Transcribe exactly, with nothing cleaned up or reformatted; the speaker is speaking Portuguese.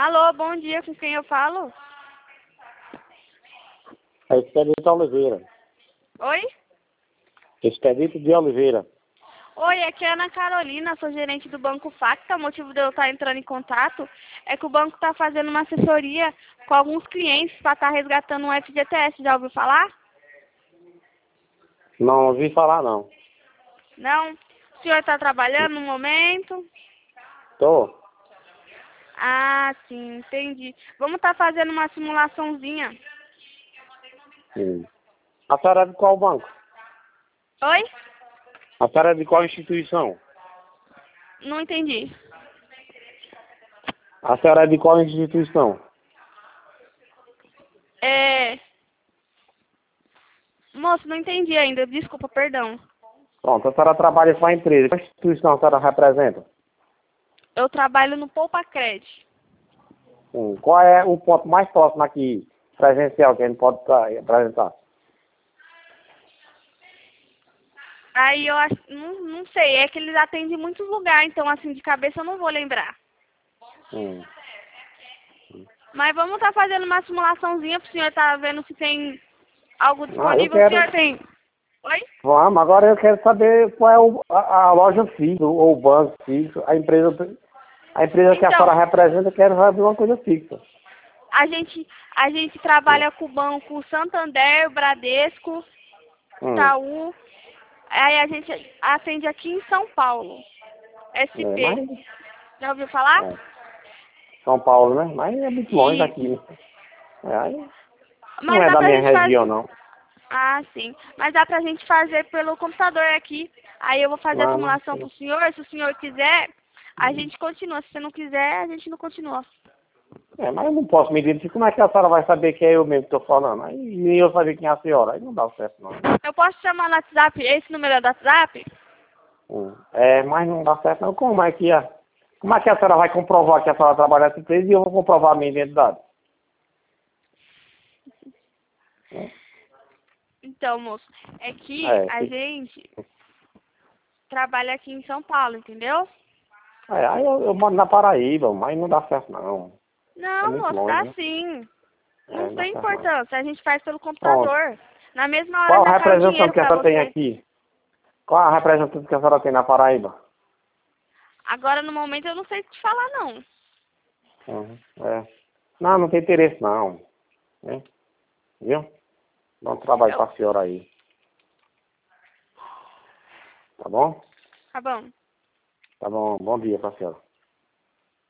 Alô, bom dia, com quem eu falo? É Expedito Oliveira. Oi? Expedito de Oliveira. Oi, aqui é a Ana Carolina, sou gerente do Banco Facta. O motivo de eu estar entrando em contato é que o banco está fazendo uma assessoria com alguns clientes para estar resgatando um F G T S. Já ouviu falar? Não ouvi falar, não. Não? O senhor está trabalhando no momento? Tô. Ah, sim, entendi. Vamos estar fazendo uma simulaçãozinha. Hum. A senhora é de qual banco? Oi? A senhora é de qual instituição? Não entendi. A senhora é de qual instituição? É... Moço, não entendi ainda. Desculpa, perdão. Pronto, a senhora trabalha com a empresa. Qual instituição a senhora representa? Eu trabalho no Poupa Cred. Hum. Qual é o ponto mais próximo aqui, presencial, que a gente pode tá, apresentar? Aí eu acho, não, não sei, é que eles atendem em muitos lugares, então assim, de cabeça eu não vou lembrar. Hum. Mas vamos estar fazendo uma simulaçãozinha pro senhor estar vendo se tem algo Ah, eu disponível. O quero. senhor tem... Oi? Vamos, agora eu quero saber qual é o, a, a loja fixa, ou o banco fixo, a empresa, a empresa que a Então, senhora representa, eu quero saber uma coisa fixa. a gente, a gente trabalha com o banco Santander, Bradesco, Hum. Itaú. Aí a gente atende aqui em São Paulo. É, S P. mas, Já ouviu falar? é, São Paulo, né? Mas é muito longe E... daqui, né? É, aí não Mas é dá da pra minha gente região, fazer... não. Ah, sim. Mas dá pra gente fazer pelo computador aqui. Aí eu vou fazer a Não, não. simulação pro senhor. Se o senhor quiser, a gente continua. Se você não quiser, a gente não continua. É, mas eu não posso me identificar. Como é que a senhora vai saber que é eu mesmo que estou falando? Aí nem eu saber quem é a senhora. Aí não dá certo, não. Eu posso chamar no WhatsApp? Esse número é do WhatsApp? Hum. É, mas não dá certo, não. Como é que a, como é que a senhora vai comprovar que a senhora trabalha nessa empresa e eu vou comprovar a minha identidade? Hum. Então, moço, é que É, a se- gente trabalha aqui em São Paulo, entendeu? é, aí eu, eu moro na Paraíba, mas não dá certo, não. É Não, muito moço, longe, dá né? sim. É, Não não dá tem certo, não. importância. A gente faz pelo Pronto. computador. Na mesma hora Qual a já cai o representação dinheiro que a pra senhora tem você. aqui? Qual a representação que a senhora tem na Paraíba? Agora, no momento, eu não sei te falar, não. Uhum, é. Não, não tem interesse não. Né? Viu? Dá um trabalho Eu... pra senhora aí. Tá bom? Tá bom. Tá bom. Bom dia pra senhora.